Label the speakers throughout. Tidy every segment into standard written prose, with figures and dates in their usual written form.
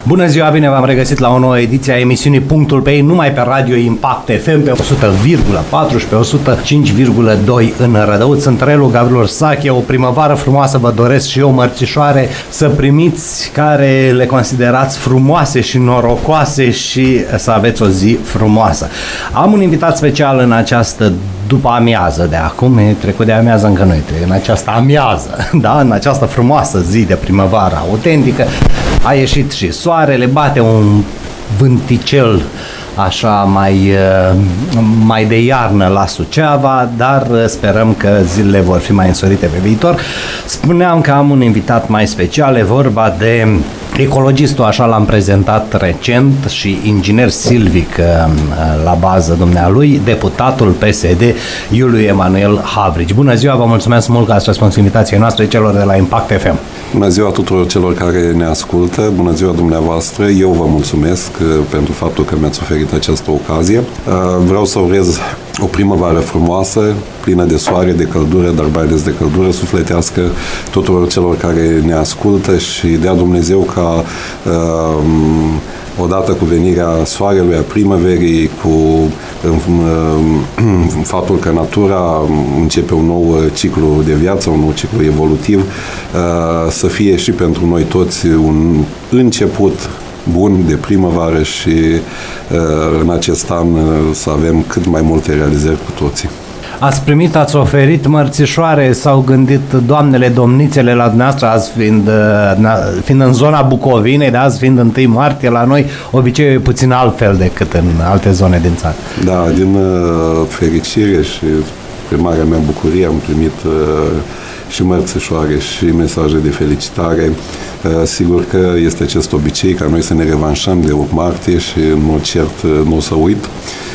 Speaker 1: Bună ziua, bine v-am regăsit la o nouă ediție a emisiunii Punctul pe ei, numai pe Radio Impact FM pe 100,4 și pe 105,2 în Rădăuț. Sunt Relu Gavril Sache. O primăvară frumoasă vă doresc și eu, mărcișoare, să primiți care le considerați frumoase și norocoase și să aveți o zi frumoasă. Am un invitat special în această după amiază de acum, e trecut de amiază încă noi, în această amiază, da? În această frumoasă zi de primăvară autentică. A ieșit și soarele, bate un vânticel așa mai de iarnă la Suceava, dar sperăm că zilele vor fi mai însorite pe viitor. Spuneam că am un invitat mai special, e vorba de ecologistul, așa l-am prezentat recent, și inginer silvic la bază dumnealui, deputatul PSD Iuliu Emanuel Havrici. Bună ziua, vă mulțumesc mult că ați răspuns invitației noastre, celor de la Impact FM.
Speaker 2: Bună ziua tuturor celor care ne ascultă, bună ziua dumneavoastră, eu vă mulțumesc pentru faptul că mi-ați oferit această ocazie. Vreau să urez o primăvară frumoasă, plină de soare, de căldură, dar mai ales de căldură sufletească tuturor celor care ne ascultă și dea Dumnezeu ca odată cu venirea soarelui, a primăverii, cu faptul că natura începe un nou ciclu de viață, un nou ciclu evolutiv, să fie și pentru noi toți un început bun de primăvară și în acest an să avem cât mai multe realizări cu toții.
Speaker 1: Ați primit, ați oferit mărțișoare, s-au gândit doamnele, domnițele la dumneavoastră, azi fiind în zona Bucovinei, de azi fiind 1 martie, la noi obiceiul e puțin altfel decât în alte zone din țară.
Speaker 2: Da, din fericire și pe marea mea bucurie am primit și mărțișoare și mesaje de felicitare. Sigur că este acest obicei ca noi să ne revanșăm de 8 martie și în mod cert nu o să uit.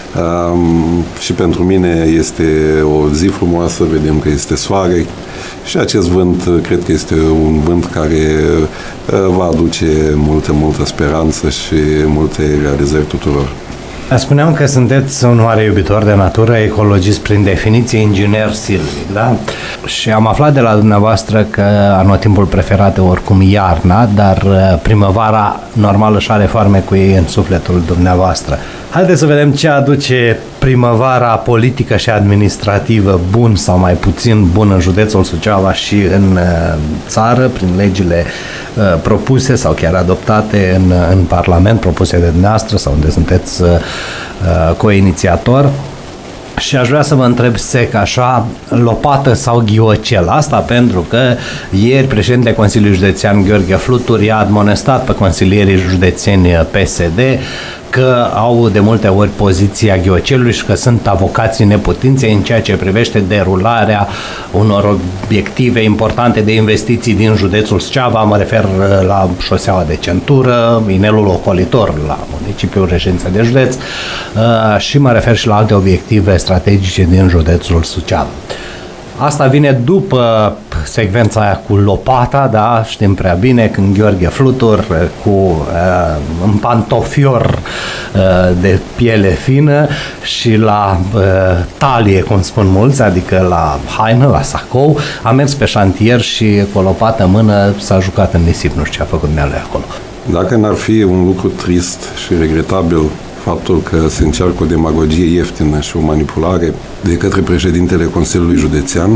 Speaker 2: Și pentru mine este o zi frumoasă, vedem că este soare și acest vânt cred că este un vânt care va aduce multă speranță și multe realizări tuturor.
Speaker 1: Spuneam că sunteți un mare iubitor de natură, ecologist prin definiție, inginer silvic, da? Și am aflat de la dumneavoastră că anotimpul preferat e oricum iarna, dar primăvara normal își are foarme cu ei în sufletul dumneavoastră. Haideți să vedem ce aduce primăvara politică și administrativă, bun sau mai puțin bun, în județul Suceava și în țară, prin legile propuse sau chiar adoptate în Parlament, propuse de dumneavoastră sau unde sunteți co-inițiator. Și aș vrea să vă întreb sec așa, lopată sau ghiocel? Asta pentru că ieri președintele Consiliului Județean Gheorghe Flutur i-a admonestat pe consilierii județeni PSD că au de multe ori poziția ghiocelului și că sunt avocații neputinței în ceea ce privește derularea unor obiective importante de investiții din județul Suceava. Mă refer la șoseaua de centură, inelul ocolitor la municipiul Reședință de Județ și mă refer și la alte obiective strategice din județul Suceava. Asta vine după secvența aia cu lopata, da, știm prea bine, când Gheorghe Flutur cu un pantofior de piele fină și la talie, cum spun mulți, adică la haină, la sacou, a mers pe șantier și cu o lopată în mână s-a jucat în nisip, nu știu ce a făcut dumnealui acolo.
Speaker 2: Dacă n-ar fi un lucru trist și regretabil faptul că se încearcă o demagogie ieftină și o manipulare de către președintele Consiliului Județean,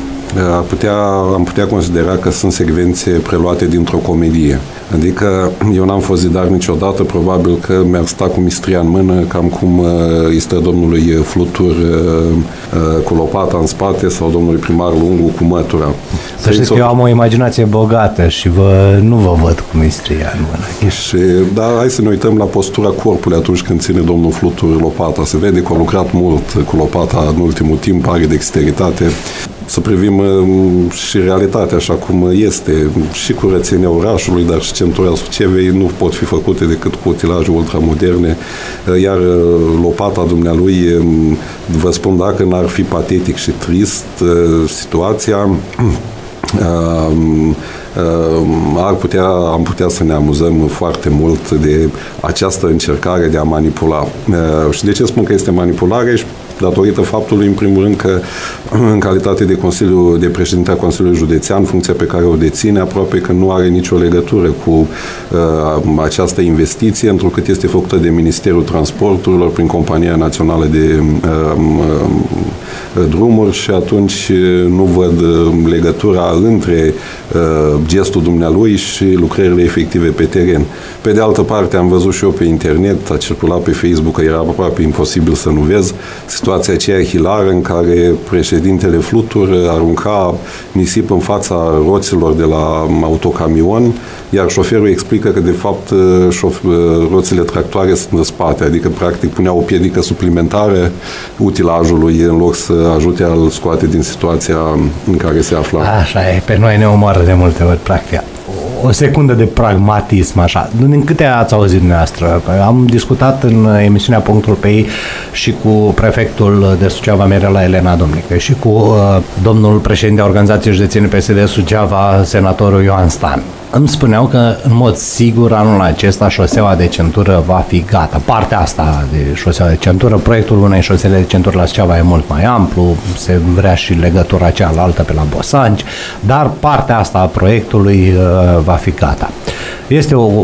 Speaker 2: am putea considera că sunt secvențe preluate dintr-o comedie. Adică eu n-am fost zidar niciodată, probabil că mi-ar sta cu mistria în mână, cam cum îi stă domnului Flutur cu lopata în spate sau domnului primar Lungu cu mătura.
Speaker 1: Să știți că eu am o imaginație bogată și nu vă văd cu mistria în mână.
Speaker 2: Dar hai să ne uităm la postura corpului atunci când ține domnul Flutur lopata. Se vede că a lucrat mult cu lopata în ultimul timp, are dexteritate. Să privim și realitatea așa cum este, și curățenia orașului, dar și centura Sucevei nu pot fi făcute decât cu utilaje ultramoderne, iar lopata dumnealui, vă spun, dacă n-ar fi patetic și trist situația, am putea să ne amuzăm foarte mult de această încercare de a manipula. Și de ce spun că este manipulare? datorită faptului, în primul rând, că în calitate de președinte al Consiliului Județean, funcția pe care o deține, aproape că nu are nicio legătură cu această investiție, întrucât este făcută de Ministerul Transporturilor prin Compania Națională de Drumuri și atunci nu văd legătura între gestul dumnealui și lucrările efective pe teren. Pe de altă parte, am văzut și eu pe internet, a circulat pe Facebook, că era aproape imposibil să nu vezi, situația aceea hilară în care președintele Flutur arunca nisip în fața roților de la autocamion, iar șoferul explică că, de fapt, roțile tractoare sunt în spate, adică, practic, punea o piedică suplimentară utilajului în loc să ajute a-l scoate din situația în care se afla.
Speaker 1: Așa e, pe noi ne omoară de multe ori, practic. O secundă de pragmatism, așa. Din câte ați auzit dumneavoastră? Am discutat în emisiunea Punctul pe ei și cu prefectul de Suceava, Mirela Elena Domnică, și cu domnul președinte a Organizației Județene PSD Suceava, senatorul Ioan Stan. Îmi spuneau că, în mod sigur, anul acesta șoseaua de centură va fi gata. Partea asta de șoseaua de centură, proiectul unei șosele de centură la Suceava e mult mai amplu, se vrea și legătura cealaltă pe la Bosanci, dar partea asta a proiectului va fi gata. Este o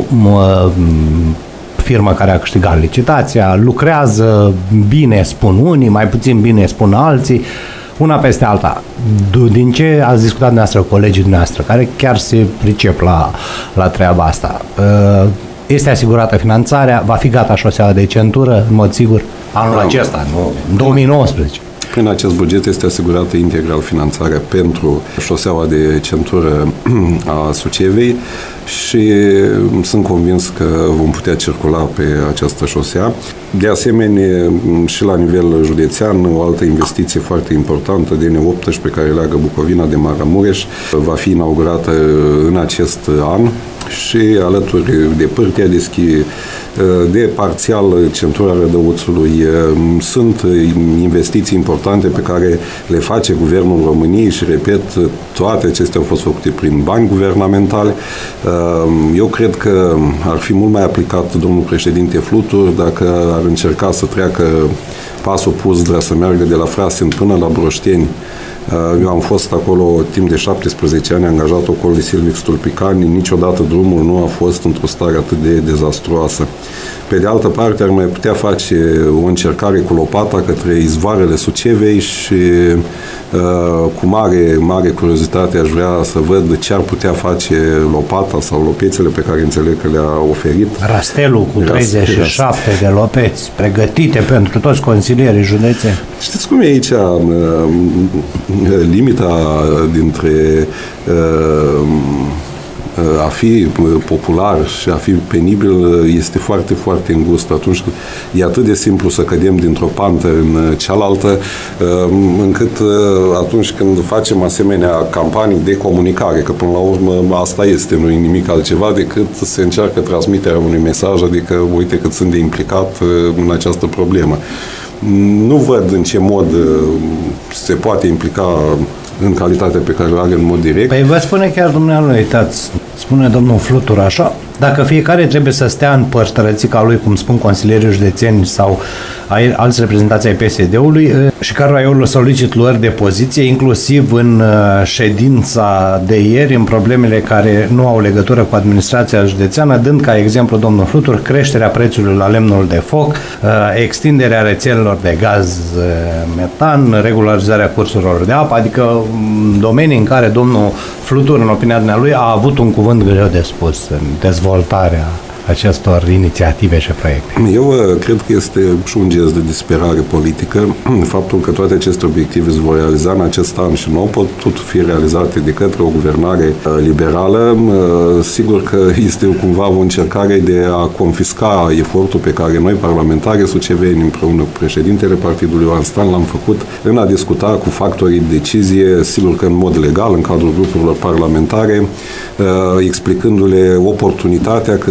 Speaker 1: firmă care a câștigat licitația, lucrează bine, spun unii, mai puțin bine, spun alții, una peste alta. Din ce ați discutat dumneavoastră, colegii dumneavoastră, care chiar se pricep la treaba asta, este asigurată finanțarea, va fi gata șoseaua de centură, în mod sigur, anul acesta, nu, în 2019.
Speaker 2: Prin acest buget este asigurată integral finanțarea pentru șoseaua de centură a Sucevei și sunt convins că vom putea circula pe această șosea. De asemenea, și la nivel județean, o altă investiție foarte importantă, DN18, pe care leagă Bucovina de Maramureș, va fi inaugurată în acest an și alături de Pârtia Deschi, de parțial centura Rădăuțului, sunt investiții importante pe care le face Guvernul României și, repet, toate acestea au fost făcute prin bani guvernamentali. Eu cred că ar fi mult mai aplicat domnul președinte Flutur dacă ar încerca să treacă pasul pus, să meargă de la Frasen până la Broșteni. Eu am fost acolo timp de 17 ani angajat acolo de Silvic Stulpicani, niciodată drumul nu a fost într-o stare atât de dezastruoasă. Pe de altă parte, ar mai putea face o încercare cu lopata către izvoarele Sucevei și cu mare curiozitate aș vrea să văd ce ar putea face lopata sau lopețele pe care înțeleg că le-a oferit.
Speaker 1: Rastelul cu 37 de lopeți pregătite pentru toți consilierii județeni.
Speaker 2: Știți cum e aici limita dintre a fi popular și a fi penibil este foarte, foarte îngust. Atunci e atât de simplu să cădem dintr-o pantă în cealaltă, încât atunci când facem asemenea campanii de comunicare, că până la urmă asta este, nu e nimic altceva decât se încearcă transmiterea unui mesaj, adică uite cât sunt de implicat în această problemă. Nu văd în ce mod se poate implica în calitatea pe care o are în mod direct.
Speaker 1: Păi vă spune chiar dumneavoastră, uitați, spune domnul Flutur așa, dacă fiecare trebuie să stea în părtărățica lui, cum spun consilierii județeni sau alți reprezentanți ai PSD-ului, și cărora eu le solicit luări de poziție, inclusiv în ședința de ieri, în problemele care nu au legătură cu administrația județeană, dând ca exemplu domnul Flutur creșterea prețului la lemnul de foc, extinderea rețelelor de gaz metan, regularizarea cursurilor de apă, adică domenii în care domnul Flutur, în opinia dumnealui, a avut un cuvânt greu de spus în dezvoltarea acestor inițiative și proiecte.
Speaker 2: Eu cred că este și un gest de disperare politică faptul că toate aceste obiective se vor realiza în acest an și nu au putut fi realizate de către o guvernare liberală. Sigur că este cumva o încercare de a confisca efortul pe care noi, parlamentarii suceveni, împreună cu președintele partidului Ioan Stan, l-am făcut în a discuta cu factorii de decizie, sigur că în mod legal, în cadrul grupurilor parlamentare, explicându-le oportunitatea cât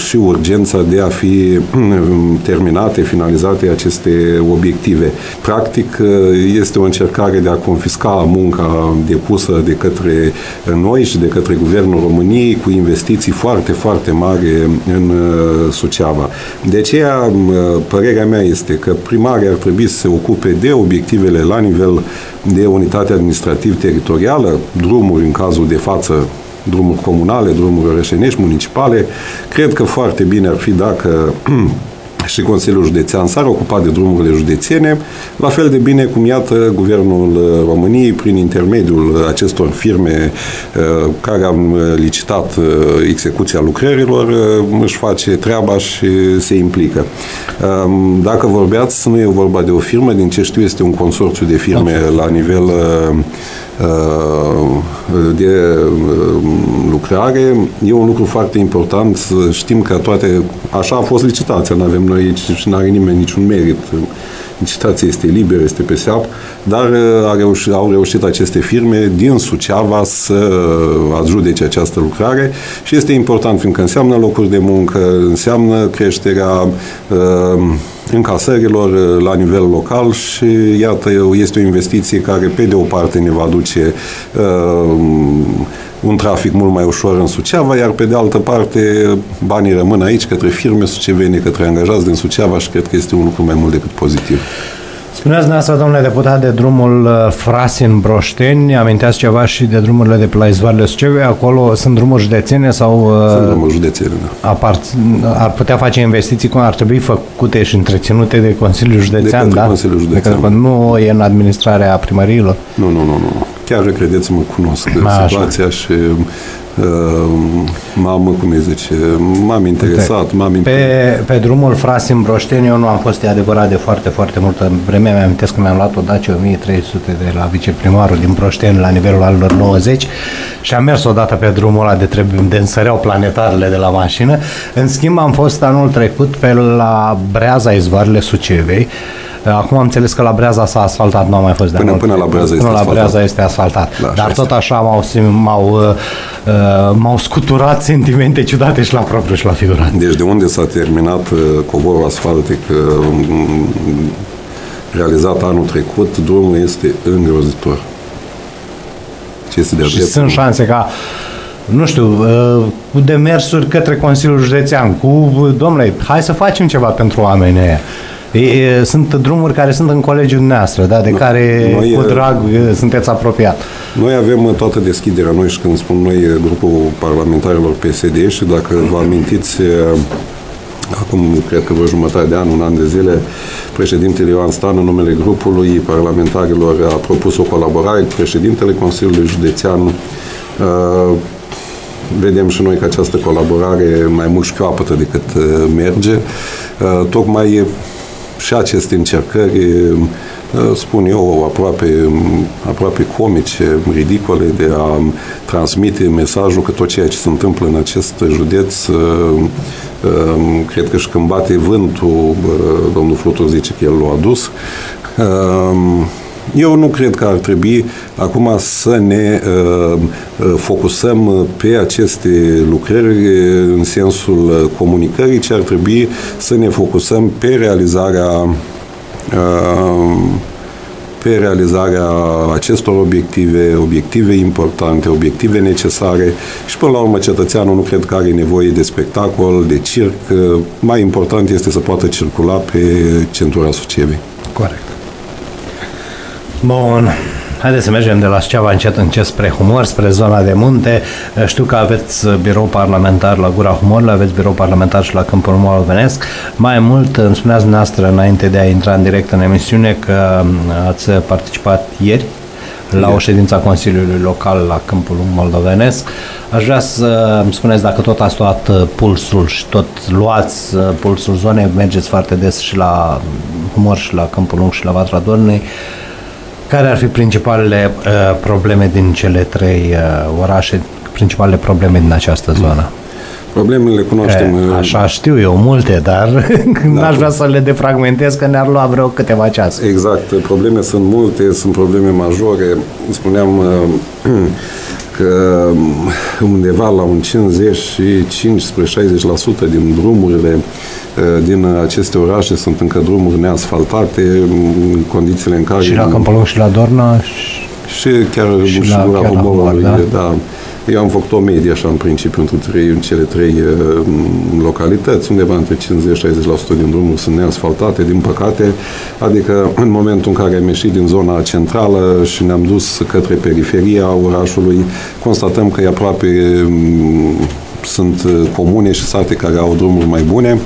Speaker 2: și urgența de a fi terminate, finalizate aceste obiective. Practic, este o încercare de a confisca munca depusă de către noi și de către Guvernul României cu investiții foarte, foarte mari în Suceava. De aceea, părerea mea este că primarii ar trebui să se ocupe de obiectivele la nivel de unitate administrativ-teritorială, drumuri în cazul de față, drumuri comunale, drumuri orășenești, municipale. Cred că foarte bine ar fi dacă și Consiliul Județean s-ar ocupa de drumurile județene, la fel de bine cum, iată, Guvernul României, prin intermediul acestor firme care au licitat execuția lucrărilor, își face treaba și se implică. Dacă vorbeați, nu e vorba de o firmă, din ce știu este un consorțiu de firme la nivel de lucrare. E un lucru foarte important. Știm că toate, așa a fost licitația, nu avem noi aici și nu are nimeni niciun merit. Licitația este liberă, este pe seap, dar au reușit aceste firme din Suceava să adjudece această lucrare și este important fiindcă înseamnă locuri de muncă, înseamnă creșterea încasărilor la nivel local și iată, este o investiție care pe de o parte ne va aduce un trafic mult mai ușor în Suceava, iar pe de altă parte banii rămân aici către firme sucevene, către angajați din Suceava și cred că este un lucru mai mult decât pozitiv.
Speaker 1: Spuneați dumneavoastră, domnule deputat, de drumul Frasin-Broșteni, aminteați ceva și de drumurile de pe la izvoarele Sucevei, acolo sunt drumuri județene sau...
Speaker 2: Sunt drumuri județene, da.
Speaker 1: Ar putea face investiții cum ar trebui făcute și întreținute de Consiliul Județean,
Speaker 2: de
Speaker 1: da?
Speaker 2: Consiliul Județean.
Speaker 1: Nu e în administrarea primăriilor?
Speaker 2: Nu. Chiar credeți-mă, cunosc situația și m-am interesat.
Speaker 1: Pe drumul Frasin-Broșteni eu nu am fost, de adevărat, de foarte, foarte multă vreme. Mi-amintesc că mi-am luat o Dacia 1300 de la viceprimarul din Broșteni la nivelul anilor 90 și am mers odată pe drumul ăla de însăreau planetarele de la mașină. În schimb, am fost anul trecut pe la Breaza, izvoarele Sucevei. Acum am înțeles că la Breaza s-a asfaltat, nu a mai fost de anul.
Speaker 2: Până la Breaza este asfaltat.
Speaker 1: Breaza este asfaltat.
Speaker 2: Da,
Speaker 1: dar tot așa m-au scuturat sentimente ciudate și la propriu și la figurat.
Speaker 2: Deci de unde s-a terminat covorul asfaltic realizat anul trecut, drumul este îngrozitor.
Speaker 1: Și sunt șanse ca, nu știu, cu demersuri către Consiliul Județean, domnule, hai să facem ceva pentru oamenii ăia. Sunt drumuri care sunt în colegiul dumneavoastră, da, de care cu drag sunteți apropiat.
Speaker 2: Noi avem toată deschiderea, noi și când spun noi, grupul parlamentarilor PSD, și dacă vă amintiți, acum cred că vreo jumătate de an, un an de zile, președintele Ioan Stan, în numele grupului parlamentarilor, a propus o colaborare cu președintele Consiliului Județean. Vedem și noi că această colaborare mai mult șchioapătă decât merge. Tocmai și aceste încercări, spun eu, aproape comice, ridicole, de a transmite mesajul că tot ceea ce se întâmplă în acest județ, cred că și când bate vântul, domnul Flutur zice că el l-a adus. Eu nu cred că ar trebui acum să ne focusăm pe aceste lucrări în sensul comunicării, ci ar trebui să ne focusăm pe realizarea acestor obiective importante, obiective necesare și până la urmă cetățeanul nu cred că are nevoie de spectacol, de circ. Mai important este să poată circula pe centura Sucevei.
Speaker 1: Corect. Bun, haideți să mergem de la Suceava încet spre Humor, spre zona de munte. Știu că aveți birou parlamentar la Gura Humorului, aveți birou parlamentar și la Câmpul Moldovenesc. Mai mult, îmi spuneați dumneavoastră, înainte de a intra în direct în emisiune, că ați participat ieri la o ședință a Consiliului Local la Câmpul Moldovenesc. Aș vrea să îmi spuneți dacă tot ați luat pulsul și tot luați pulsul zonei, mergeți foarte des și la Humor și la Câmpul Lung și la Vatra Dornei. Care ar fi principalele probleme din cele trei orașe, principalele probleme din această zonă?
Speaker 2: Problemele cunoaștem.
Speaker 1: Așa știu eu, multe, dar n-aș vrea să le defragmentez, că ne-ar lua vreo câteva ceasuri.
Speaker 2: Exact. Probleme sunt multe, sunt probleme majore. Spuneam, că undeva la un 55-60% din drumurile din aceste orașe sunt încă drumuri neasfaltate, în condițiile în care...
Speaker 1: Și la Câmpulung și la Dorna?
Speaker 2: Și chiar și la Humorului, da. Eu am făcut o medie așa în principiu în cele trei localități, undeva între 50-60% din drumuri sunt neasfaltate, din păcate, adică în momentul în care am ieșit din zona centrală și ne-am dus către periferia orașului, constatăm că aproape sunt comune și sate care au drumuri mai bune.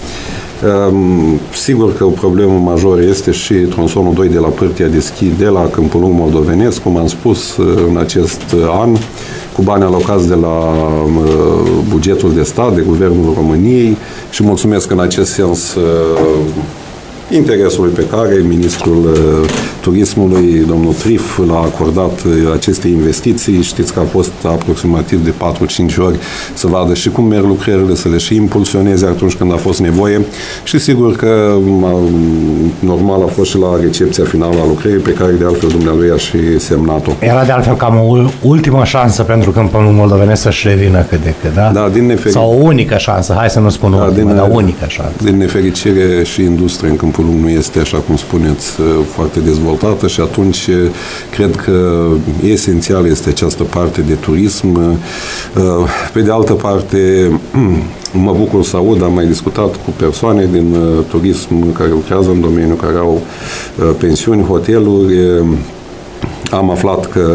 Speaker 2: Sigur că o problemă majoră este și tronsonul 2 de la Pârtia de Schi, de la Câmpulung Moldovenesc, cum am spus, în acest an, cu bani alocați de la bugetul de stat, de Guvernul României, și mulțumesc în acest sens interesului pe care ministrul turismului, domnul Trif, l-a acordat aceste investiții. Știți că a fost aproximativ de 4-5 ori să vadă și cum merg lucrările, să le și impulsioneze atunci când a fost nevoie, și sigur că normal a fost și la recepția finală a lucrării, pe care de altfel dumnealui a și semnat-o.
Speaker 1: Era de altfel cam o ultimă șansă pentru Câmpulung Moldovenesc să-și revină cât de cât, da?
Speaker 2: Da, din nefericire.
Speaker 1: Sau o unică șansă, hai să nu spun ultimă, dar unică șansă.
Speaker 2: Din nefericire și industria în Câmpulung nu este, așa cum spuneți, foarte dezvoltată, și atunci cred că esențial este această parte de turism. Pe de altă parte, mă bucur să aud, am mai discutat cu persoane din turism care lucrează în domeniu, care au pensiuni, hoteluri. Am aflat că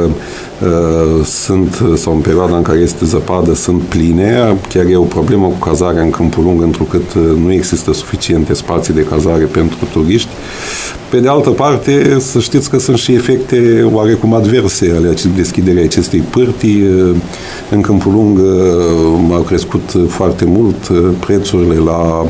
Speaker 2: sau în perioada în care este zăpadă, sunt pline. Chiar e o problemă cu cazarea în Câmpulung, întrucât nu există suficiente spații de cazare pentru turiști. Pe de altă parte, să știți că sunt și efecte oarecum adverse ale deschiderii acestei pârtii. În Câmpulung au crescut foarte mult prețurile la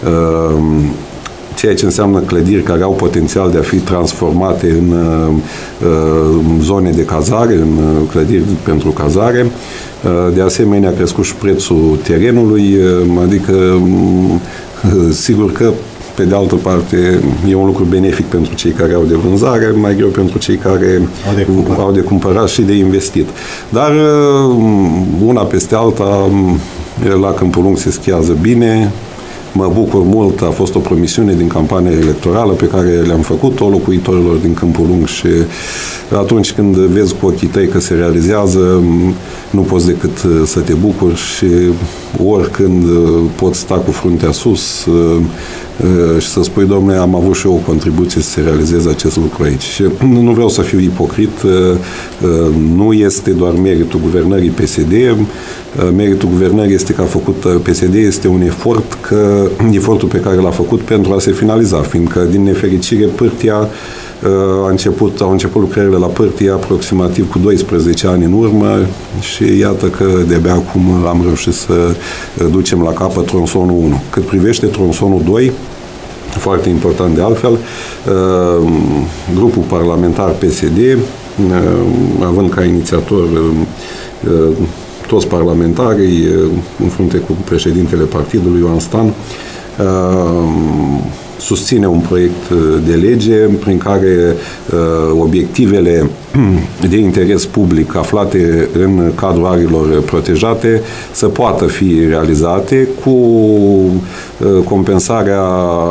Speaker 2: ceea ce înseamnă clădiri care au potențial de a fi transformate în zone de cazare, în clădiri pentru cazare. De asemenea, a crescut și prețul terenului, adică sigur că pe de altă parte e un lucru benefic pentru cei care au de vânzare, mai greu pentru cei care au de cumpărat și de investit. Dar una peste alta, la Câmpulung se schiază bine. Mă bucur mult, a fost o promisiune din campania electorală pe care le-am făcut-o locuitorilor din Câmpulung, și atunci când vezi cu ochii tăi că se realizează, nu poți decât să te bucuri, și oricând poți sta cu fruntea sus și să spui, dom'le, am avut și eu o contribuție să se realizeze acest lucru aici. Și nu vreau să fiu ipocrit, nu este doar meritul guvernării PSD, meritul guvernării este că a făcut PSD, este un efortul pe care l-a făcut pentru a se finaliza, fiindcă, din nefericire, Pârtia au început lucrările la Pârtie aproximativ cu 12 ani în urmă, și iată că de-abia acum am reușit să ducem la capăt tronsonul 1. Cât privește tronsonul 2, foarte important de altfel, grupul parlamentar PSD, având ca inițiator toți parlamentarii, în frunte cu președintele partidului, Ioan Stan, susține un proiect de lege prin care obiectivele de interes public aflate în cadrul arilor protejate să poată fi realizate cu compensarea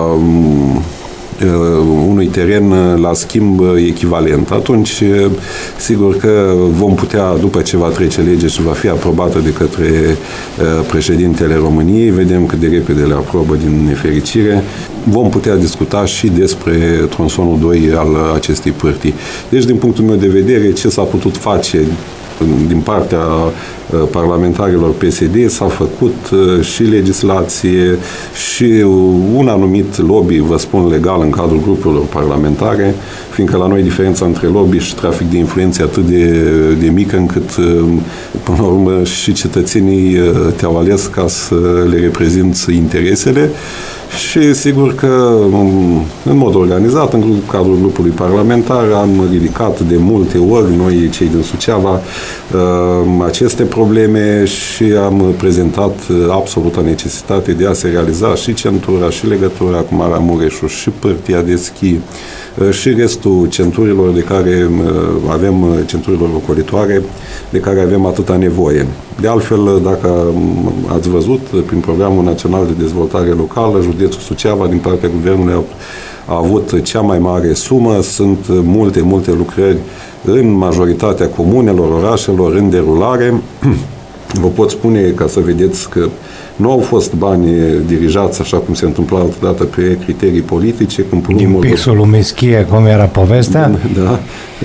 Speaker 2: unui teren la schimb echivalent. Atunci, sigur că vom putea, după ce va trece legea și va fi aprobată de către președintele României, vedem cât de repede le aprobă, din nefericire, vom putea discuta și despre tronsonul 2 al acestei pârtii. Deci, din punctul meu de vedere, ce s-a putut face din partea parlamentarilor PSD, s-a făcut și legislație și un anumit lobby, vă spun legal, în cadrul grupurilor parlamentare, fiindcă la noi diferența între lobby și trafic de influențe atât de mică, încât până la urmă și cetățenii te-au ales ca să le reprezinți interesele. Și sigur că în mod organizat, în cadrul grupului parlamentar, am ridicat de multe ori, noi cei din Suceava, aceste probleme și am prezentat absolută necesitate de a se realiza și centura, și legătura cu Maramureșul, și pârtia de schi, și restul centurilor de care avem, centurilor ocolitoare, de care avem atâta nevoie. De altfel, dacă ați văzut, prin Programul Național de Dezvoltare Locală, județul Suceava, din partea Guvernului, a avut cea mai mare sumă. Sunt multe lucrări în majoritatea comunelor, orașelor, în derulare. Vă pot spune, ca să vedeți, că nu au fost bani dirijați, așa cum se întâmpla altădată, pe criterii politice.
Speaker 1: Din pixul lui Meschie, cum era povestea?
Speaker 2: Da.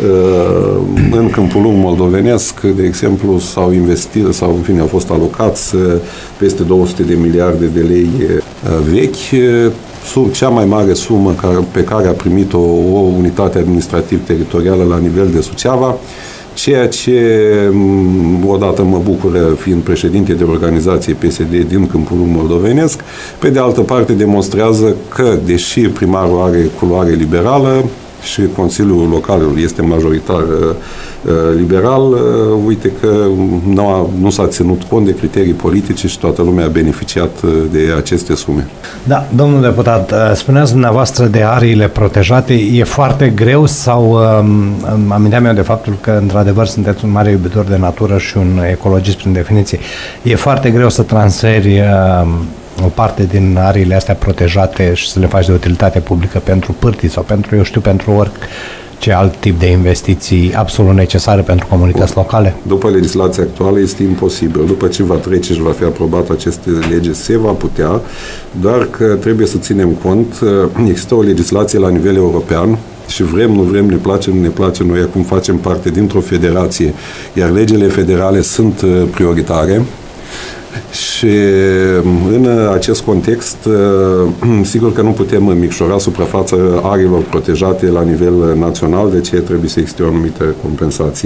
Speaker 2: În Câmpul Lung moldovenesc, de exemplu, s-au investit, sau în fine au fost alocați peste 200 de miliarde de lei vechi, sub cea mai mare sumă pe care a primit-o o unitate administrativ-teritorială la nivel de Suceava, ceea ce odată mă bucură fiind președinte de organizație PSD din Câmpul Lung moldovenesc, pe de altă parte demonstrează că, deși primarul are culoare liberală și Consiliul Local este majoritar liberal, uite că nu s-a ținut cont de criterii politice și toată lumea a beneficiat de aceste sume.
Speaker 1: Da, domnul deputat, spuneați dumneavoastră de ariile protejate, e foarte greu sau aminteam eu de faptul că într-adevăr sunteți un mare iubitor de natură și un ecologist prin definiție, e foarte greu să transferi o parte din ariile astea protejate și să le faci de utilitate publică pentru pârtii sau pentru, eu știu, pentru orice alt tip de investiții absolut necesare pentru comunități locale?
Speaker 2: După legislația actuală este imposibil. După ce va trece și va fi aprobat aceste lege, se va putea, doar că trebuie să ținem cont, există o legislație la nivel european și vrem, nu vrem, ne place, nu ne place, noi acum facem parte dintr-o federație, iar legile federale sunt prioritare. Și în acest context, sigur că nu putem micșora suprafața ariilor protejate la nivel național, de ce trebuie să existe o anumită compensație.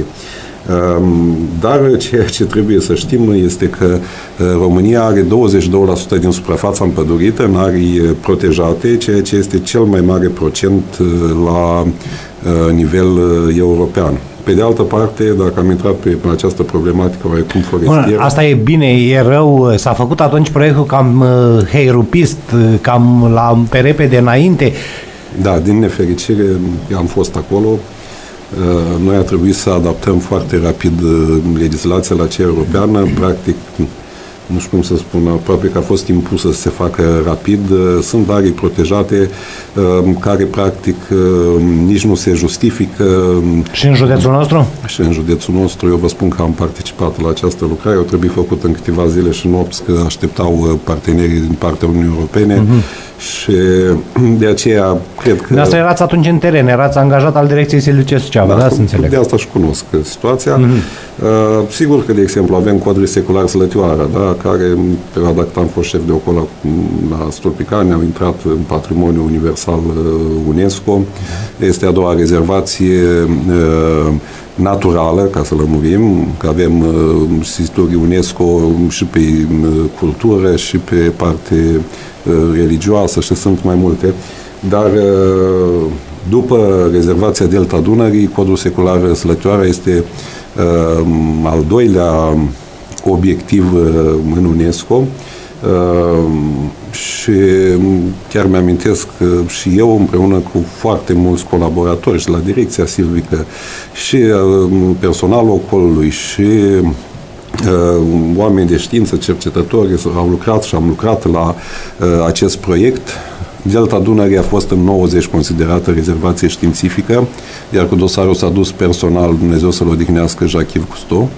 Speaker 2: Dar ceea ce trebuie să știm este că România are 22% din suprafața împădurită în arii protejate, ceea ce este cel mai mare procent la nivel european. Pe de altă parte, dacă am intrat pe această problematică oarecum forestieră...
Speaker 1: Asta e bine, e rău. S-a făcut atunci proiectul cam heirupist, cam pe repede înainte.
Speaker 2: Da, din nefericire am fost acolo. Noi a trebuit să adaptăm foarte rapid legislația la cea europeană. Practic, nu știu cum să spun, aproape că a fost impusă să se facă rapid. Sunt arii protejate care practic nici nu se justifică.
Speaker 1: Și în județul nostru? Și
Speaker 2: în județul nostru. Eu vă spun că am participat la această lucrare. O trebuie făcut în câteva zile și nopți, că așteptau partenerii din partea Uniunii Europene. Și de aceea cred că...
Speaker 1: De asta erați atunci în teren, erați angajat al Direcției Silvice Suceava, da, să înțeleg.
Speaker 2: De asta și cunosc situația. Sigur că, de exemplu, avem codri secular Slătioara, da, care, în perioada când am fost șef de acolo la Stolpicani, au intrat în Patrimoniul Universal UNESCO. Este a doua rezervație naturală, ca să lămurim, că avem situri UNESCO și pe cultură și pe parte religioasă și sunt mai multe, dar după rezervația Delta Dunării, codul secular Slătioara este al doilea obiectiv în UNESCO și chiar mi-amintesc și eu împreună cu foarte mulți colaboratori și la Direcția Silvică și personalul ocolului și oameni de știință, cercetători au lucrat și am lucrat la acest proiect. Delta Dunării a fost în 90 considerată rezervație științifică, iar cu dosarul s-a dus personal, Dumnezeu să-l odihnească, Jacques Cousteau.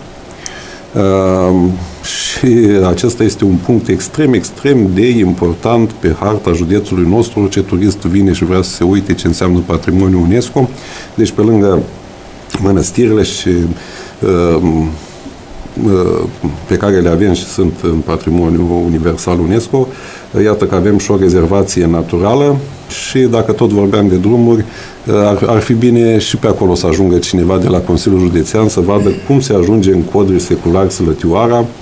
Speaker 2: Și acesta este un punct extrem de important pe harta județului nostru. Orice turist vine și vrea să se uite ce înseamnă patrimoniul UNESCO. Deci pe lângă mănăstirile și pe care le avem și sunt în patrimoniul universal UNESCO, iată că avem și o rezervație naturală și dacă tot vorbeam de drumuri, ar fi bine și pe acolo să ajungă cineva de la Consiliul Județean să vadă cum se ajunge în codri secular Slătioara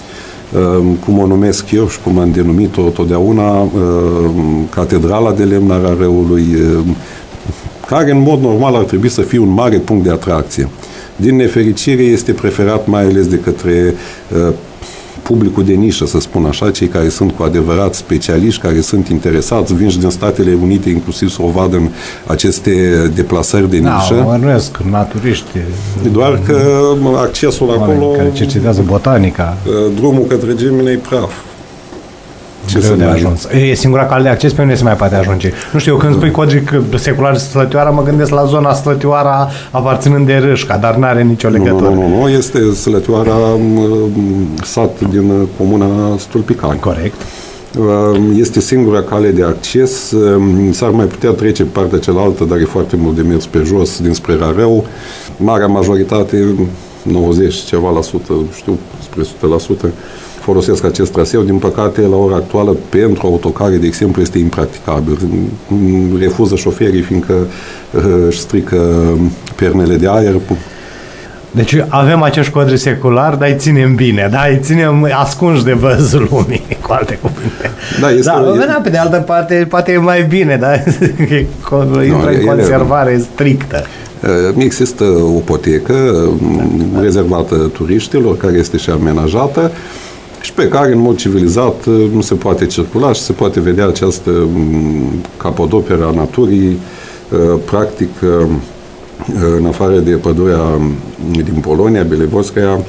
Speaker 2: cum o numesc eu și cum am denumit-o totdeauna, Catedrala de Lemn a Rarăului, care în mod normal ar trebui să fie un mare punct de atracție. Din nefericire este preferat mai ales de către publicul de nișă, să spun așa, cei care sunt cu adevărat specialiști, care sunt interesați, vin și din Statele Unite inclusiv să o vadă în aceste deplasări de nișă.
Speaker 1: Da, mănuiesc naturiști.
Speaker 2: Doar că accesul acolo...
Speaker 1: care cercetează botanica.
Speaker 2: Drumul către Gemene e praf.
Speaker 1: Ce să ne ajuns? E singura cale de acces pe unde se mai poate ajunge. Nu știu, eu când spui Codric secular Slătioara, mă gândesc la zona Slătioara aparținând de Râșca, dar n-are nicio legătură.
Speaker 2: Nu, este Slătioara, sat din comuna Stulpicani.
Speaker 1: Corect.
Speaker 2: Este singura cale de acces. S-ar mai putea trece pe partea cealaltă, dar e foarte mult de mers pe jos, dinspre Rarău. Marea majoritate, 90 ceva la sută, știu, spre 100%, folosesc acest traseu. Din păcate, la ora actuală, pentru autocare, de exemplu, este impracticabil. Refuză șoferii, fiindcă își strică pernele de aer.
Speaker 1: Deci avem acești codri seculari, dar îi ținem bine, da? Îi ținem ascunși de văzul lumii, cu alte cuvinte.
Speaker 2: Da, este,
Speaker 1: pe de altă parte, poate e mai bine, da? Intră în conservare strictă.
Speaker 2: Există o potecă rezervată turiștilor, care este și amenajată și pe care, în mod civilizat, nu se poate circula și se poate vedea această capodoperă a naturii, practic, în afară de pădurea din Polonia, Belebovskaya,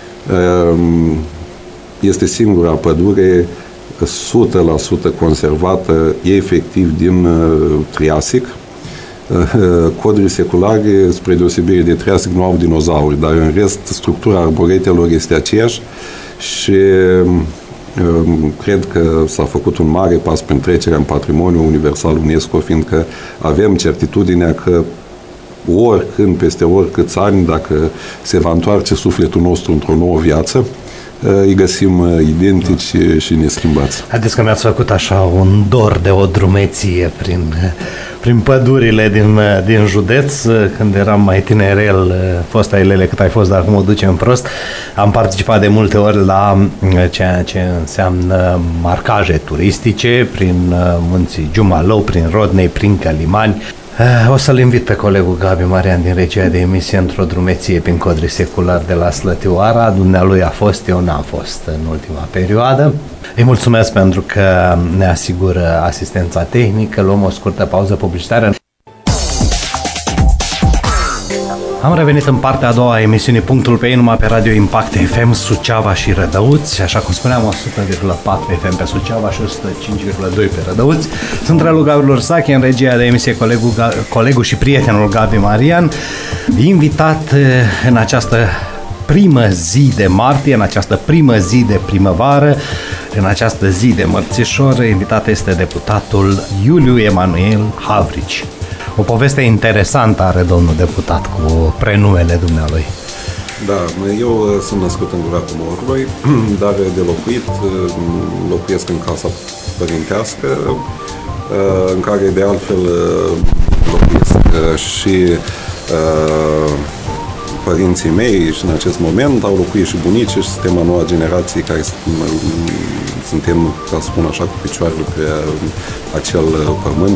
Speaker 2: este singura pădure 100% conservată, efectiv din Triasic. Codrii seculari, spre deosebire de Triasic, nu au dinozauri, dar în rest structura arboretelor este aceeași și cred că s-a făcut un mare pas prin trecerea în patrimoniul universal UNESCO, fiindcă avem certitudinea că oricând, peste oricâți ani, dacă se va întoarce sufletul nostru într-o nouă viață, îi găsim identici și neschimbați.
Speaker 1: Haideți că mi-ați făcut așa un dor de o drumeție prin pădurile din județ, când eram mai tinerel, fosta Ilele cât ai fost, dar acum o ducem prost. Am participat de multe ori la ceea ce înseamnă marcaje turistice prin munții Giumalău, prin Rodnei, prin Călimani. O să-l invit pe colegul Gabi Marian din regia de emisie într-o drumeție prin codri secular de la Slătioara. Dumnealui a fost, eu n-am fost în ultima perioadă. Îi mulțumesc pentru că ne asigură asistența tehnică. Luăm o scurtă pauză publicitară. Am revenit în partea a doua a emisiunii Punctul pe ei, numai pe Radio Impact FM Suceava și Rădăuți. Așa cum spuneam, 100,4 FM pe Suceava și 105,2 pe Rădăuți. Sunt Relu Gabriel Orsache, în regia de emisie colegul și prietenul Gabi Marian, invitat în această primă zi de martie, în această primă zi de primăvară, în această zi de mărțișor. Invitat este deputatul Iuliu Emanuel Havrici. O poveste interesantă are domnul deputat cu prenumele dumnealui.
Speaker 2: Da, eu sunt născut în Guratul Morului, dar de locuit, locuiesc în casa părintească, în care de altfel locuiesc și părinții mei și în acest moment au locuit și bunicii și suntem a noua generație care suntem, ca să spun așa, cu picioarele pe acel pământ,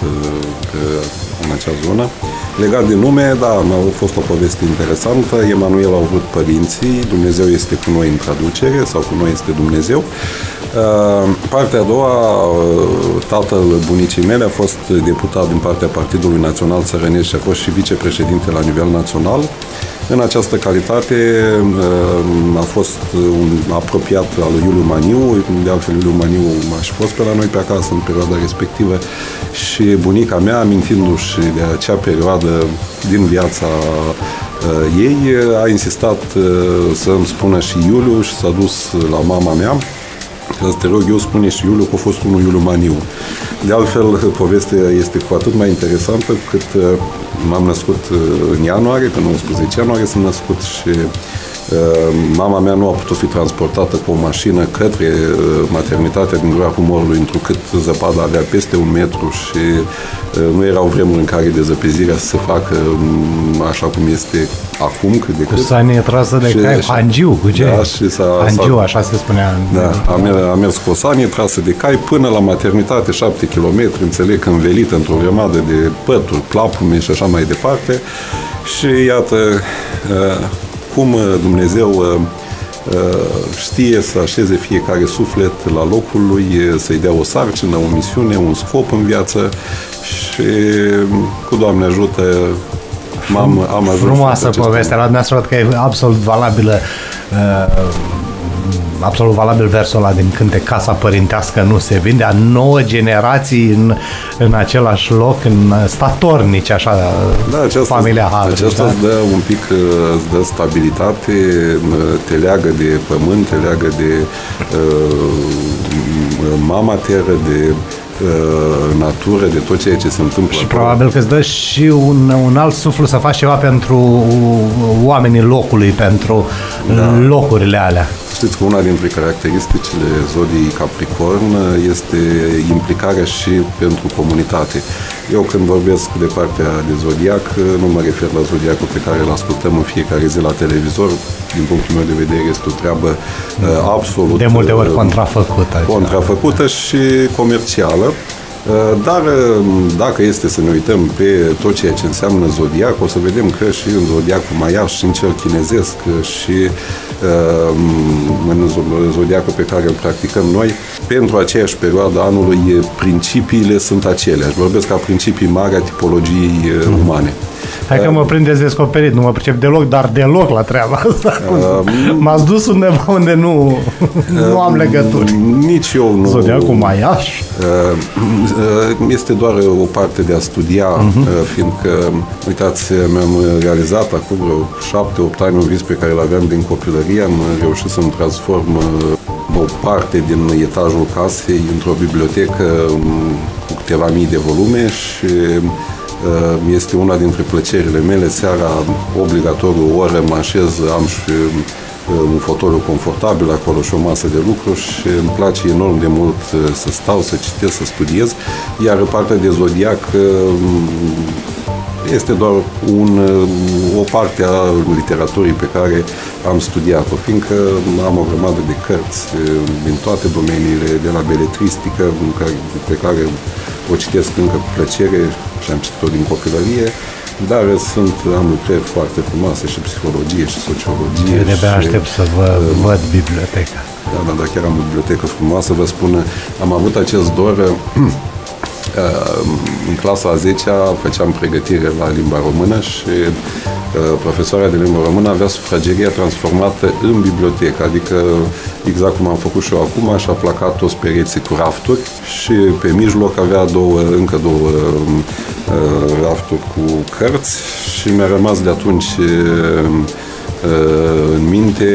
Speaker 2: în acea zonă. Legat de nume, da, a fost o poveste interesantă. Emanuel au avut părinții, Dumnezeu este cu noi în traducere, sau cu noi este Dumnezeu. Partea a doua, tatăl bunicii mele a fost deputat din partea Partidului Național Țărănesc și a fost și vicepreședinte la nivel național. În această calitate a fost un apropiat al lui Iuliu Maniu, de altfel Iuliu Maniu a și fost pe la noi pe acasă în perioada respectivă și bunica mea, amintindu-și de acea perioadă din viața ei, a insistat să îmi spună și Iuliu și s-a dus la mama mea. Te rog, eu spune și Iuliu că a fost unul Iuliu Maniu. De altfel, povestea este cu atât mai interesantă cât m-am născut în ianuarie, pe 19 ianuarie sunt născut și Mama mea nu a putut fi transportată cu o mașină către maternitatea din Groapul Morului, întrucât zăpada avea peste 1 metru și nu erau vremuri în care dezăpezirea să se facă așa cum este acum, cât de cât.
Speaker 1: Cu sanie trasă de cai, hangiu, cu ce?
Speaker 2: Da, și
Speaker 1: hangiu, așa se spunea.
Speaker 2: Da, am mers cu o sanie trasă de cai până la maternitate, 7 km, înțeleg că învelită într-o grămadă de pături, clapume și așa mai departe. Și iată cum Dumnezeu știe să așeze fiecare suflet la locul lui, să-i dea o sarcină, o misiune, un scop în viață și cu Doamne ajută am ajuns.
Speaker 1: Frumoasă povestea la dumneavoastră, că e absolut valabil versul ăla din Cântec, casa părintească nu se vinde, a 9 generații în același loc, în statornici, așa, familia Haver.
Speaker 2: Aceasta îți dă un pic, îți dă stabilitate, te leagă de pământ, te leagă de mama teră, de natură, de tot ceea ce se întâmplă.
Speaker 1: Și probabil că îți dă și un alt suflu să faci ceva pentru oamenii locului, pentru locurile alea.
Speaker 2: Știți că una dintre caracteristicile zodiei Capricorn este implicarea și pentru comunitate. Eu când vorbesc de partea de zodiac, nu mă refer la zodiacul pe care îl ascultăm în fiecare zi la televizor. Din punctul meu de vedere este o treabă absolut...
Speaker 1: De multe ori contrafăcută.
Speaker 2: Contrafăcută și comercială. Dar dacă este să ne uităm pe tot ceea ce înseamnă zodiac, o să vedem că și în zodiacul maiaș, și în cel chinezesc, și în zodiacul pe care îl practicăm noi, pentru aceeași perioadă anului, principiile sunt aceleași. Vorbesc ca principii mari a tipologiei umane.
Speaker 1: Hai că mă prindeți descoperit, nu mă pricep deloc, dar deloc la treaba asta. M-ați dus undeva unde nu am legături.
Speaker 2: Nici eu nu.
Speaker 1: Zodiacul maiaș?
Speaker 2: Este doar o parte de a studia, fiindcă, uitați, mi-am realizat acum vreo 7-8 ani un vis pe care îl aveam din copilărie. Am reușit să-mi transform o parte din etajul casei într-o bibliotecă cu câteva mii de volume și este una dintre plăcerile mele. Seara, obligatoriu, o oră mă așez, am și un fotoliu confortabil acolo și o masă de lucru și îmi place enorm de mult să stau, să citesc, să studiez. Iar partea de zodiac este doar o parte a literaturii pe care am studiat-o, fiindcă am o grămadă de cărți din toate domeniile, de la beletristică, pe care o citesc încă cu plăcere și am citit-o din copilărie, dar am lucrări foarte frumoase și psihologie și sociologie.
Speaker 1: Eu de-abia aștept să văd biblioteca.
Speaker 2: Da, chiar am o bibliotecă frumoasă, vă spun, am avut acest dor. În clasa a 10-a făceam pregătire la limba română și profesoara de limba română avea sufrageria transformată în bibliotecă, adică exact cum am făcut și eu acum, și-a placat toți pereții cu rafturi și pe mijloc avea încă două rafturi cu cărți și mi-a rămas de atunci în minte,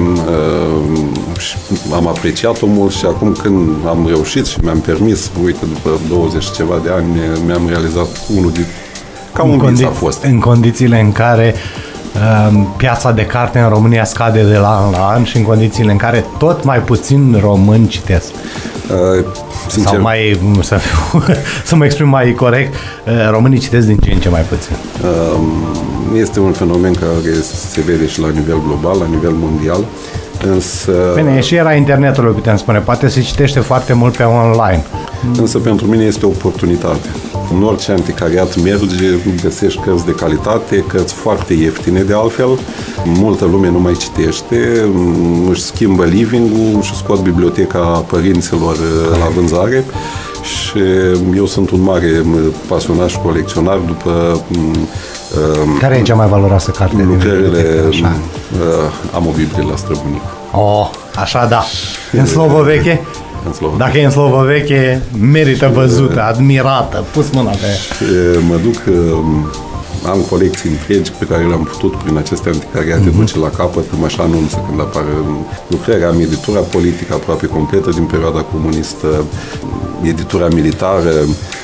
Speaker 2: am apreciat-o mult și acum când am reușit și mi-am permis, uite, după 20 ceva de ani, mi-am realizat ca un vis a fost.
Speaker 1: În condițiile în care piața de carte în România scade de la an la an și în condițiile în care tot mai puțin români citesc. Sincer, sau să mă exprim mai corect, românii citesc din ce în ce mai puțin.
Speaker 2: Este un fenomen care se vede și la nivel global, la nivel mondial. Însă...
Speaker 1: Bine, și era internetului, putem spune. Poate se citește foarte mult pe online.
Speaker 2: Însă pentru mine este o oportunitate. În orice anticariat merge, găsești cărți de calitate, cărți foarte ieftine de altfel. Multă lume nu mai citește, își schimbă living-ul și scot biblioteca părinților la vânzare. Și eu sunt un mare pasionat și colecționar după
Speaker 1: care e cea mai valoroasă carte din
Speaker 2: lucrările? Am o Biblie la străbunic.
Speaker 1: Așa da. În slovă veche? Dacă e în slovă veche, merită văzută, admirată, pus mâna pe ea.
Speaker 2: Mă duc, am colecții întregi pe care le-am putut prin aceste anticariate duce la capăt, cum așa anunță când apare lucrarea. Am editura politică aproape completă din perioada comunistă, editura militară,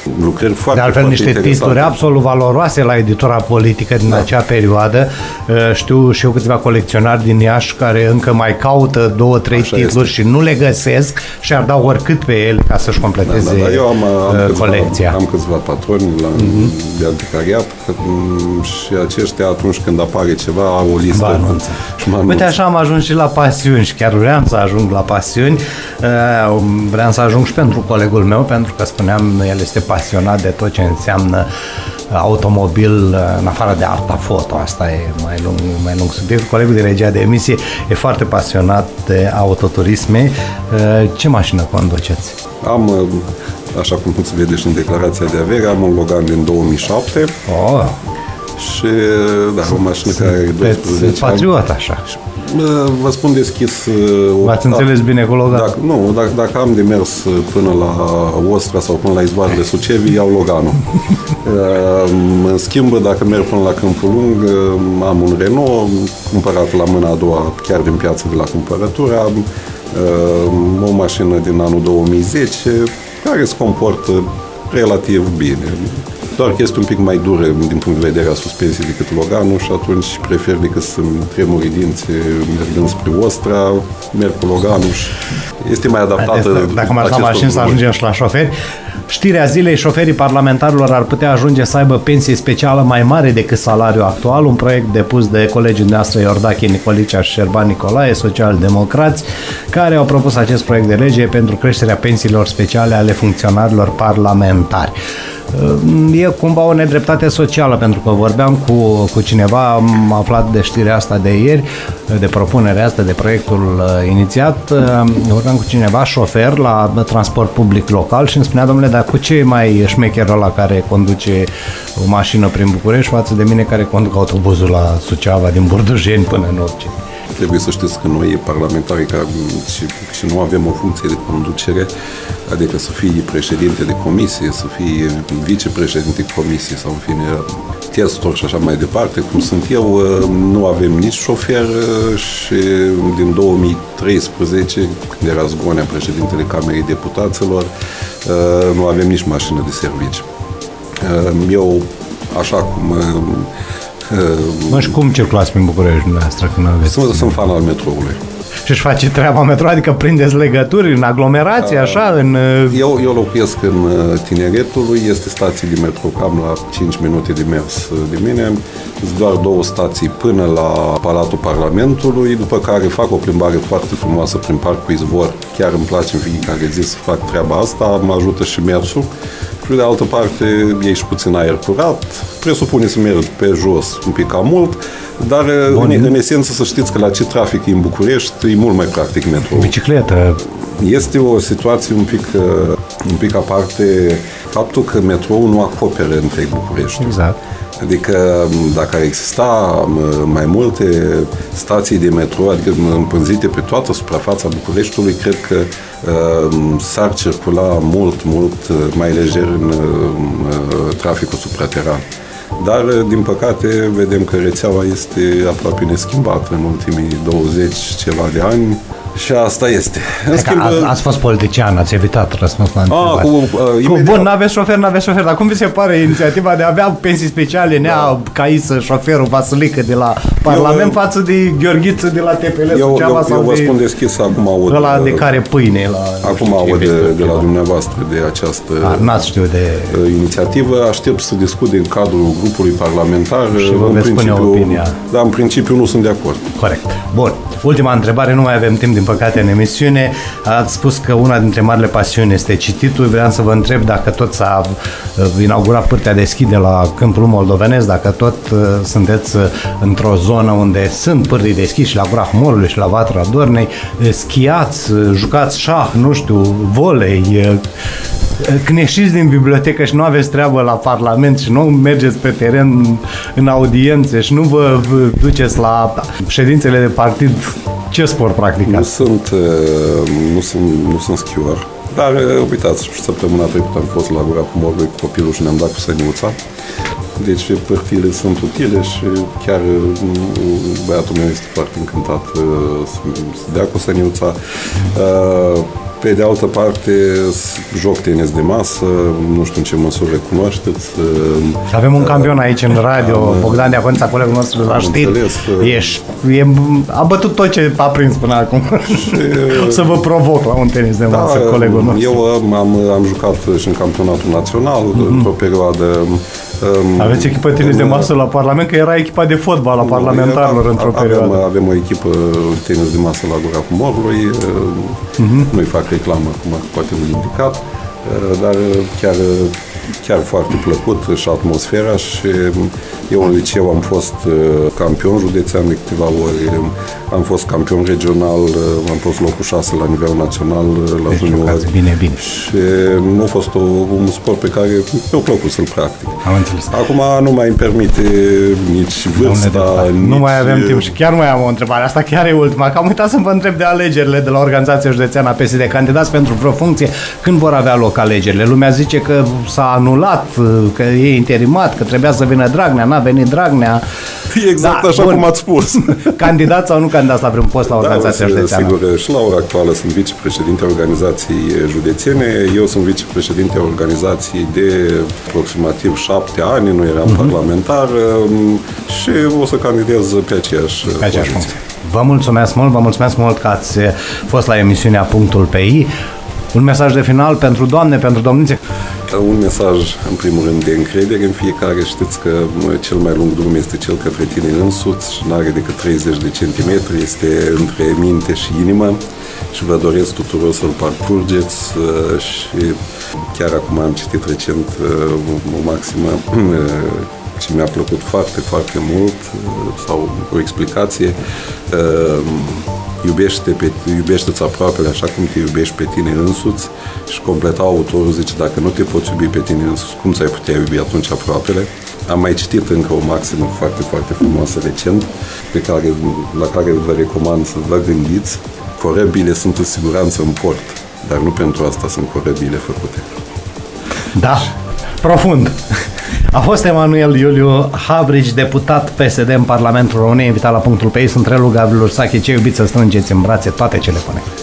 Speaker 2: lucrări foarte,
Speaker 1: de altfel,
Speaker 2: foarte
Speaker 1: niște titluri absolut valoroase la editura politică din acea perioadă. Știu și eu câțiva colecționari din Iași care încă mai caută 2-3 titluri și nu le găsesc și ar da oricât pe ele ca să-și completeze
Speaker 2: eu am
Speaker 1: colecția.
Speaker 2: Am câțiva patroni de anticariat și aceștia atunci când apare ceva au o listă.
Speaker 1: Uite, așa am ajuns și la pasiuni și chiar vreau să ajung la pasiuni. Vreau să ajung și pentru colegul meu, pentru că spuneam, el este pasionat de tot ce înseamnă automobil, în afară de arta foto. Asta e mai lung subiect. Colegul de regia de emisie e foarte pasionat de autoturisme. Ce mașină conduceți?
Speaker 2: Am, așa cum puteți vede și în declarația de avere, am un Logan din 2007. Și, da, o mașină care are 12 ani.
Speaker 1: Patriot, așa.
Speaker 2: Vă spun deschis...
Speaker 1: V-ați înțeles bine cu Logan?
Speaker 2: Dacă am de mers până la Ostra sau până la izvoarele Sucevi, iau Loganul. În schimb, dacă merg până la Câmpul Lung, am un Renault, cumpărat la mâna a doua, chiar din piață de la cumpărătura, o mașină din anul 2010, care se comportă relativ bine. Doar că este un pic mai dură din punct de vedere a suspensiei decât Loganul și atunci prefer decât să-mi tremuri dinții mergând spre Ostra, merg cu Loganul și este mai adaptată.
Speaker 1: Dacă m-aș la mașini să ajungem și la șoferi. Știrea zilei: șoferii parlamentarilor ar putea ajunge să aibă pensie specială mai mare decât salariul actual. Un proiect depus de colegii noastre Iordache Nicolicea și Șerban Nicolae, social-democrați, care au propus acest proiect de lege pentru creșterea pensiilor speciale ale funcționarilor parlamentari. E cumva o nedreptate socială, pentru că vorbeam cu cineva, am aflat de știrea asta de ieri, de propunerea asta, de proiectul inițiat, vorbeam cu cineva, șofer la transport public local, și îmi spunea: domnule, dar cu ce e mai șmecher ăla care conduce o mașină prin București față de mine care conduc autobuzul la Suceava din Burdujeni până în orice?
Speaker 2: Trebuie să știți că noi, parlamentarii, și nu avem o funcție de conducere, adică să fii președinte de comisie, să fii vicepreședinte de comisie sau, în fine, testor și așa mai departe, cum sunt eu, nu avem nici șofer și din 2013, când era Zgonea președintele Camerei Deputaților, nu avem nici mașină de serviciu. Eu, așa cum...
Speaker 1: Și cum circulați prin București dumneavoastră când aveți?
Speaker 2: Sunt fan al metroului.
Speaker 1: Și își face treaba metro, adică prindeți legături în aglomerație, așa?
Speaker 2: Eu locuiesc în Tineretului, este stație de metro cam la 5 minute de mers de mine, doar 2 stații până la Palatul Parlamentului, după care fac o plimbare foarte frumoasă prin Parcul Izvor, chiar îmi place în fiecare zi să fac treaba asta, mă ajută și mersul. Și de altă parte, iei și puțin aer curat, presupune să merg pe jos un pic cam mult, dar în esență să știți că la ce trafic e în București, e mult mai practic metrou.
Speaker 1: Bicicletă.
Speaker 2: Este o situație un pic aparte, faptul că metrou nu acoperă întreg București.
Speaker 1: Exact.
Speaker 2: Adică dacă ar exista mai multe stații de metro, adică împânzite pe toată suprafața Bucureștiului, cred că s-ar circula mult mai lejer în traficul suprateran. Dar, din păcate, vedem că rețeaua este aproape neschimbată în ultimii 20 ceva de ani. Și asta este.
Speaker 1: Ați fost politician, ați evitat răspunsul la întrebare. Bun, n-aveți șofer, dar cum vi se pare inițiativa de a avea pensii speciale, Caisă, șoferul Vasilică de la Parlament față de Gheorghiță de la TPL Suceava sau
Speaker 2: eu vă spun deschis, acum aud
Speaker 1: ăla de care pâine
Speaker 2: acum aud de la dumneavoastră de această inițiativă. Aștept să discut în cadrul grupului parlamentar
Speaker 1: și vă veți spune opinia.
Speaker 2: Dar în principiu nu sunt de acord.
Speaker 1: Corect. Bun. Ultima întrebare, nu mai avem timp din păcate în emisiune. Ați spus că una dintre marile pasiuni este cititul. Vreau să vă întreb dacă tot s-a inaugurat pârtea deschide la Câmpul Moldovenesc, dacă tot sunteți într-o zonă unde sunt pârtii deschise și la Gura Humorului și la Vatra Dornei, schiați, jucați șah, nu știu, volei, când ieșiți din bibliotecă și nu aveți treabă la Parlament și nu mergeți pe teren în audiențe și nu vă duceți la ședințele de partid, ce sport practicați?
Speaker 2: Nu sunt schior. Dar, uitați, săptămâna trecută am fost la Gura Humorului cu copilul și ne-am dat cu săniuța. Deci părțile sunt utile și chiar băiatul meu este foarte încântat să dea cu săniuța. Pe de altă parte, joc tenis de masă, nu știu în ce măsură recunoașteți.
Speaker 1: Avem un campion aici în radio, Bogdan Deaconța, colegul nostru la știri. A bătut tot ce a prins până acum. Să vă provoc la un tenis de masă, colegul nostru.
Speaker 2: Eu am jucat și în campionatul național într-o perioadă.
Speaker 1: Aveți echipă tenis de masă la Parlament? Că era echipa de fotbal la parlamentarilor într-o perioadă.
Speaker 2: Avem o echipă tenis de masă la Gura Comorului. Nu-i fac reclamă, acum poate un indicat, dar chiar foarte plăcut și atmosfera și eu în liceu am fost campion județean de câteva ori, am fost campion regional, am fost locul 6 la nivel național la juniori.
Speaker 1: Bine.
Speaker 2: Și nu a fost un sport pe care mi-a plăcut să-l practic.
Speaker 1: Am înțeles.
Speaker 2: Acum nu mai îmi permite nici vârsta,
Speaker 1: nu mai avem timp și chiar mai am o întrebare. Asta chiar e ultima. Că am uitat să vă întreb de alegerile de la Organizația Județeană a PSD. Candidați pentru vreo funcție, când vor avea loc alegerile? Lumea zice că s-a anulat, că e interimat, că trebuia să vină Dragnea, n-a venit Dragnea.
Speaker 2: Exact așa cum ați spus.
Speaker 1: Candidat sau nu candidat la vreun post la Organizația Județeană?
Speaker 2: Sigur, și la ora actuală sunt vicepreședinte organizației județene. Eu sunt vicepreședinte organizației de aproximativ 7 ani, nu eram parlamentar și o să candidez pe aceeași poziție.
Speaker 1: Vă mulțumesc mult că ați fost la emisiunea Punctul pe I. Un mesaj de final pentru doamne, pentru domnițe?
Speaker 2: Un mesaj, în primul rând, de încredere în fiecare. Știți că cel mai lung drum este cel către tine însuți și nu are decât 30 de centimetri, este între minte și inimă și vă doresc tuturor să-l parcurgeți și chiar acum am citit recent o maximă ce mi-a plăcut foarte, foarte mult sau o explicație. Iubește-ți aproapele așa cum te iubești pe tine însuți și completa autorul zice, dacă nu te poți iubi pe tine însuți, cum ți-ai putea iubi atunci aproapele? Am mai citit încă o maximă foarte, foarte frumoasă recent, la care vă recomand să vă gândiți. Corăbile sunt în siguranță în port, dar nu pentru asta sunt corăbile făcute.
Speaker 1: Da, profund. A fost Emanuel Iuliu Habrici, deputat PSD în Parlamentul României, invitat la Punctul pe I. Sunt Relu Gabriel Ursache. Ce iubiți să strângeți în brațe toate cele bune.